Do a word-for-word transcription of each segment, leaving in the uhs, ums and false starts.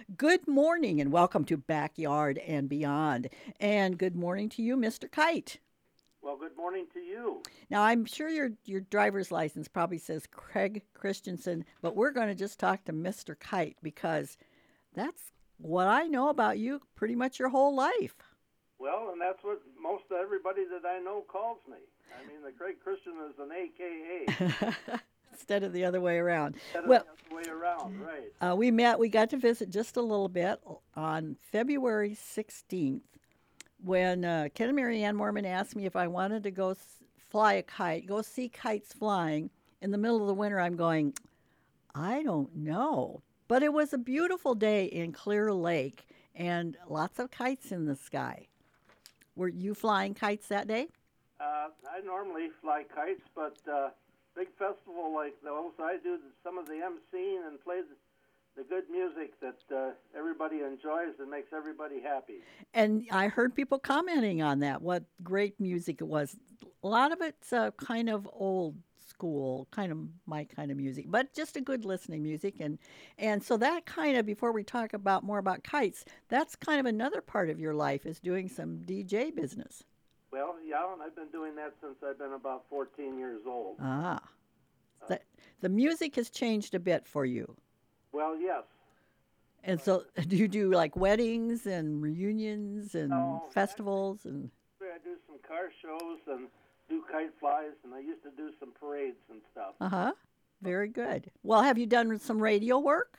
Good morning and welcome to Backyard and Beyond. And good morning to you, Mister Kite. Well, good morning to you. Now, I'm sure your your driver's license probably says Craig Christensen, but we're going to just talk to Mister Kite because that's what I know about you pretty much your whole life. Well, and that's what most everybody that I know calls me. I mean, the Craig Christian is an A K A Instead of the other way around. instead of Well, the other way around, right? uh, we met, we got to visit just a little bit on February sixteenth when uh, Ken and Mary Ann Mormon asked me if I wanted to go s- fly a kite, go see kites flying in the middle of the winter. I'm going, I don't know. But it was a beautiful day in Clear Lake and lots of kites in the sky. Were you flying kites that day? Uh, I normally fly kites, but uh, big festival like those, I do some of the emceeing and play the, the good music that uh, everybody enjoys and makes everybody happy. And I heard people commenting on that, what great music it was. A lot of it's uh, kind of old school, kind of my kind of music, but just a good listening music. And, and so that kind of, before we talk about more about kites, that's kind of another part of your life is doing some D J business. Well, yeah, and I've been doing that since I've been about fourteen years old. Ah, Uh, the, the music has changed a bit for you. well, yes. And so do you do like weddings and reunions and No, festivals and I do some car shows and do kite flies, and I used to do some parades and stuff. uh-huh. Very good. Well, have you done some radio work?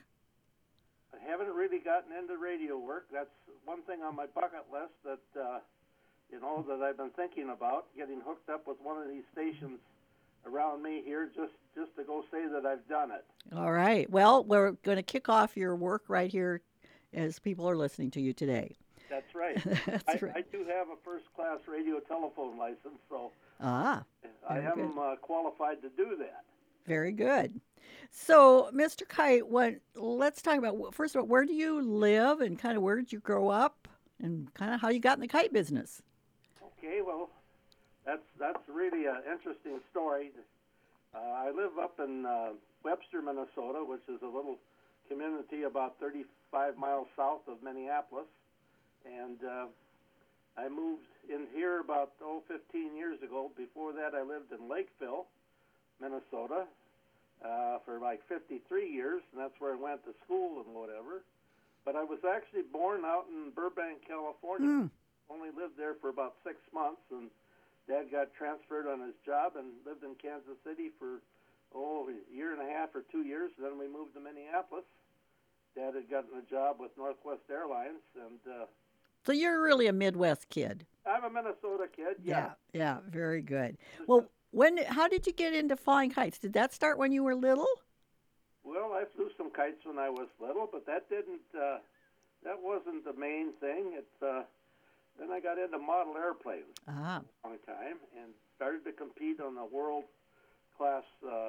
I haven't really gotten into radio work. That's one thing on my bucket list that uh, you know that I've been thinking about getting hooked up with one of these stations around me here, just just to go say that I've done it. All right. Well, we're going to kick off your work right here as people are listening to you today. That's right. That's I, right. I do have a first class radio telephone license, so Ah, I very good. am uh, qualified to do that. Very good. So, Mister Kite, what let's talk about first of all, where do you live and kind of where did you grow up and kind of how you got in the kite business? Okay, well, that's that's really an interesting story. Uh, I live up in uh, Webster, Minnesota, which is a little community about thirty-five miles south of Minneapolis, and uh, I moved in here about oh fifteen years ago. Before that, I lived in Lakeville, Minnesota, uh, for like fifty-three years, and that's where I went to school and whatever. But I was actually born out in Burbank, California. Mm. Only lived there for about six months, and Dad got transferred on his job and lived in Kansas City for oh a year and a half or two years. Then we moved to Minneapolis. Dad had gotten a job with Northwest Airlines, and uh, So you're really a Midwest kid. I'm a Minnesota kid. Yeah. Yeah, yeah, very good. It's just, Well, when how did you get into flying kites? Did that start when you were little? well, I flew some kites when I was little, but that didn't. Uh, that wasn't the main thing. It. Uh, then I got into model airplanes Ah, a long time and started to compete on the world class uh,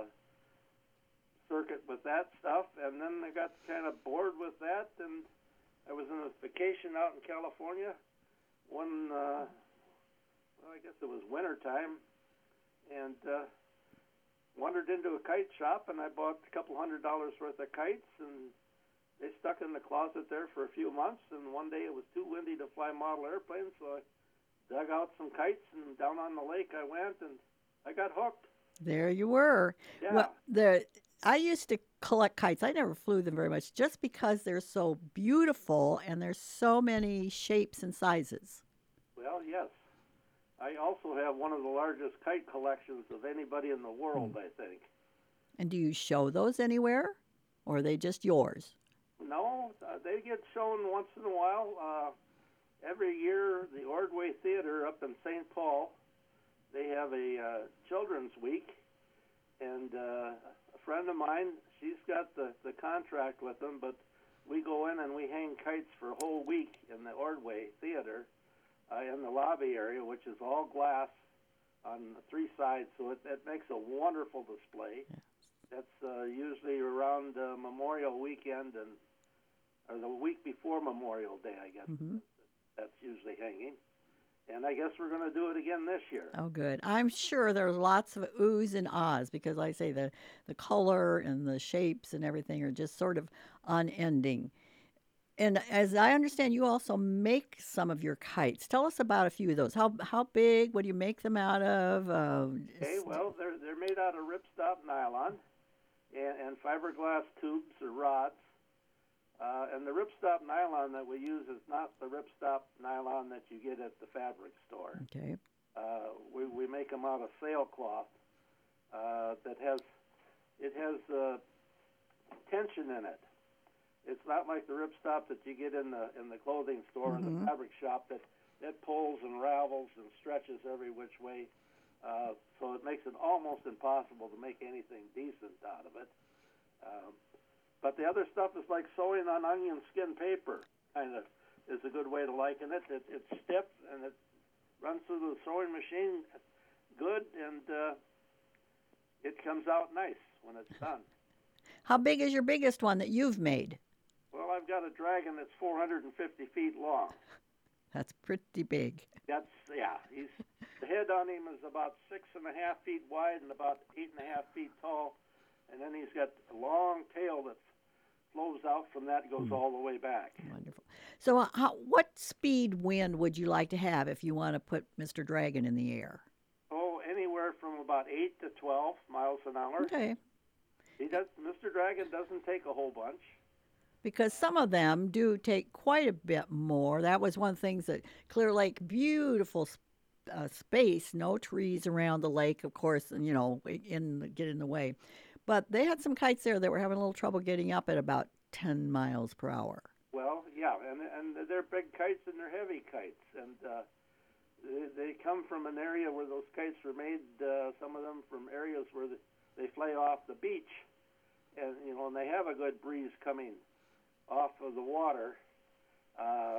circuit with that stuff. And then I got kind of bored with that, and I was on a vacation out in California. One, uh, well, I guess it was winter time, and uh, wandered into a kite shop, and I bought a couple hundred dollars worth of kites, and they stuck in the closet there for a few months. And one day it was too windy to fly model airplanes, so I dug out some kites, and down on the lake I went, and I got hooked. there you were. Yeah, Well, the I used to collect kites. I never flew them very much just because they're so beautiful and there's so many shapes and sizes. well, yes. I also have one of the largest kite collections of anybody in the Hmm. world, I think. And do you show those anywhere or are they just yours? No, uh, they get shown once in a while. Uh, every year, the Ordway Theater up in Saint Paul, they have a uh, children's week, and uh, a friend of mine, she's got the, the contract with them, but we go in and we hang kites for a whole week in the Ordway Theater uh, in the lobby area, which is all glass on three sides, so it, it makes a wonderful display. That's uh, usually around uh, Memorial Weekend and or the week before Memorial Day, I guess. Hmm. That's usually hanging. And I guess we're going to do it again this year. Oh, good. I'm sure there's lots of oohs and ahs because, like I say, the, the color and the shapes and everything are just sort of unending. And as I understand, you also make some of your kites. Tell us about a few of those. How how big? What do you make them out of? Uh, Okay, s- well, they're they're made out of ripstop nylon and, and fiberglass tubes or rods. Uh, and the ripstop nylon that we use is not the ripstop nylon that you get at the fabric store. okay. Uh, we, we make them out of sailcloth uh, that has it has uh, tension in it. It's not like the ripstop that you get in the in the clothing store or the Hmm. fabric shop that that pulls and ravels and stretches every which way. Uh, so it makes it almost impossible to make anything decent out of it. Um, but the other stuff is like sewing on onion skin paper. Kind of is a good way to liken it. it it's stiff and it runs through the sewing machine good, and uh, it comes out nice when it's done. How big is your biggest one that you've made? Well, I've got a dragon that's four hundred fifty feet long. That's pretty big. That's yeah. He's the head on him is about six and a half feet wide and about eight and a half feet tall, and then he's got a long tail that flows out from that and goes all the way back. Wonderful. So, uh, how, what speed wind would you like to have if you want to put mister Dragon in the air? Oh, anywhere from about eight to twelve miles an hour. Okay. He does. mister Dragon doesn't take a whole bunch. Because some of them do take quite a bit more. That was one of the things that Clear Lake, beautiful s- uh, space, no trees around the lake, of course, and you know, in get in the way. But they had some kites there that were having a little trouble getting up at about ten miles per hour. Well, yeah, and and they're big kites and they're heavy kites, and uh, they, they come from an area where those kites were made. Uh, some of them from areas where the, they fly off the beach, and you know, and they have a good breeze coming off of the water, uh,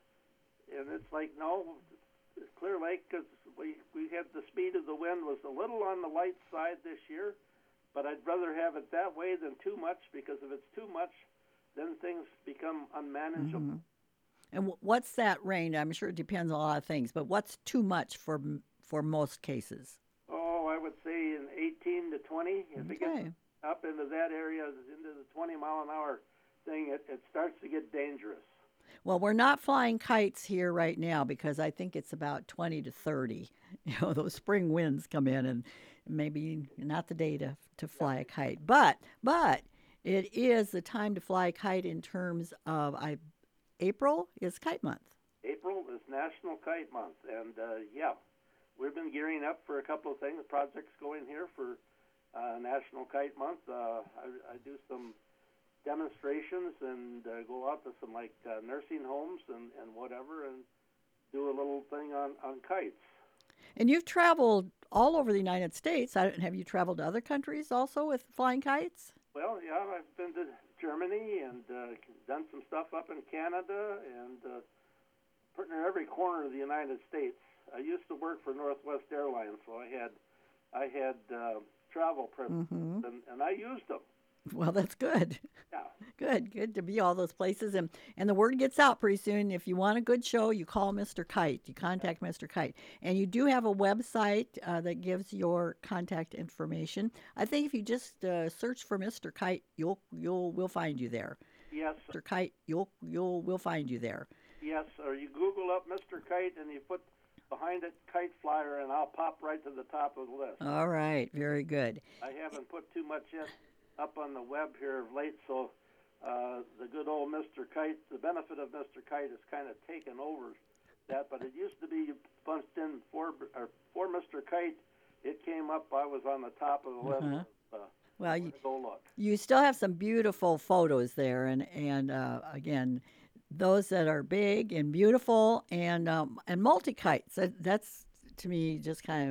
and it's like no, Clear Lake because we we had the speed of the wind was a little on the light side this year, but I'd rather have it that way than too much because if it's too much, then things become unmanageable. Hmm. And wh- what's that range? I'm sure it depends on a lot of things, but what's too much for m- for most cases? Oh, I would say in eighteen to twenty. If it gets Okay. up into that area, into the twenty mile an hour thing, it, it starts to get dangerous. Well, we're not flying kites here right now because I think it's about twenty to thirty. You know, those spring winds come in and maybe not the day to, to fly a kite. But but it is the time to fly a kite in terms of I April is kite month. April is National Kite Month, and uh, yeah, we've been gearing up for a couple of things, projects going here for uh, National Kite Month. Uh, I, I do some demonstrations and uh, go out to some like uh, nursing homes and, and whatever, and do a little thing on, on kites. And you've traveled all over the United States. I, have you traveled to other countries also with flying kites? Well, yeah, I've been to Germany and uh, done some stuff up in Canada and uh, pretty near every corner of the United States. I used to work for Northwest Airlines, so I had I had uh, travel privileges, Hmm. and, and I used them. Well, that's good. Yeah, Good, good to be all those places, and and the word gets out pretty soon. If you want a good show, you call mister Kite. You contact mister Kite, and you do have a website uh, that gives your contact information. I think if you just uh, search for mister Kite, you'll you'll we'll find you there. yes, mister Kite, you'll you'll we'll find you there. yes. Or you Google up mister Kite and you put behind it Kite Flyer, and I'll pop right to the top of the list. All right, very good. I haven't put too much yet up on the web here of late, so uh, the good old mister Kite, the benefit of mister Kite has kind of taken over that, but it used to be you punched in for, or for mister Kite, it came up, I was on the top of the list. Uh-huh. Uh, Well, where you, to go look. you still have some beautiful photos there, and and uh, again, those that are big and beautiful and um, and multi kites. That, that's to me just kind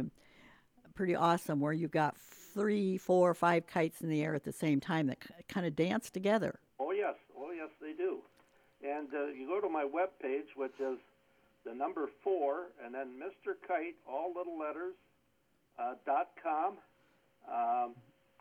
of pretty awesome, where you've got three, four, five kites in the air at the same time that kind of dance together. Oh, yes. Oh, yes, they do. And uh, you go to my webpage, which is the number four, and then mister Kite, all little letters, uh, dot com. Um,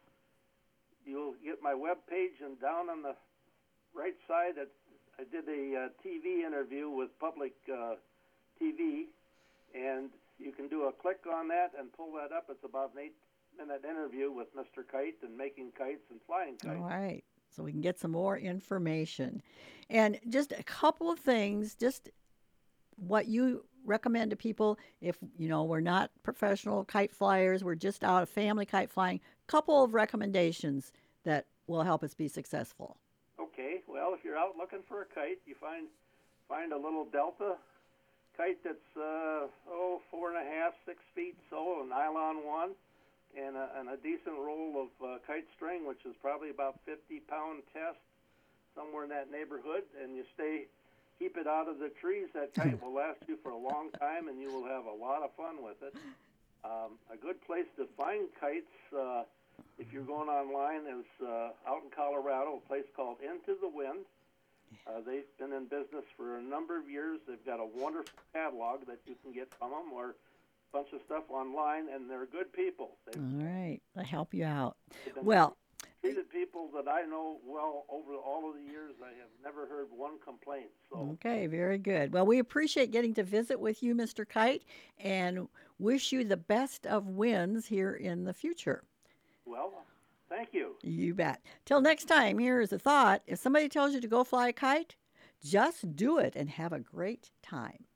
you'll get my webpage, and down on the right side, it, I did a uh, T V interview with Public uh, T V, and you can do a click on that and pull that up. It's about an eight-minute interview with mister Kite and making kites and flying kites. All right. so we can get some more information. And just a couple of things, just what you recommend to people if, you know, we're not professional kite flyers, we're just out of family kite flying, couple of recommendations that will help us be successful. Okay, well, if you're out looking for a kite, you find find a little Delta kite that's uh, oh four and a half, six feet, so a nylon one, and a, and a decent roll of uh, kite string, which is probably about fifty pound test, somewhere in that neighborhood, and you stay keep it out of the trees. That kite will last you for a long time, and you will have a lot of fun with it. Um, a good place to find kites, uh, if you're going online, is uh, out in Colorado, a place called Into the Wind. Uh, they've been in business for a number of years. They've got a wonderful catalog that you can get from them, or a bunch of stuff online, and they're good people. They've, All right, I'll help you out. been Well, treated people that I know well over all of the years. I have never heard one complaint. So okay, very good. Well, we appreciate getting to visit with you, Mister Kite, and wish you the best of wins here in the future. well, thank you. You bet. Till next time, here is a thought. If somebody tells you to go fly a kite, just do it and have a great time.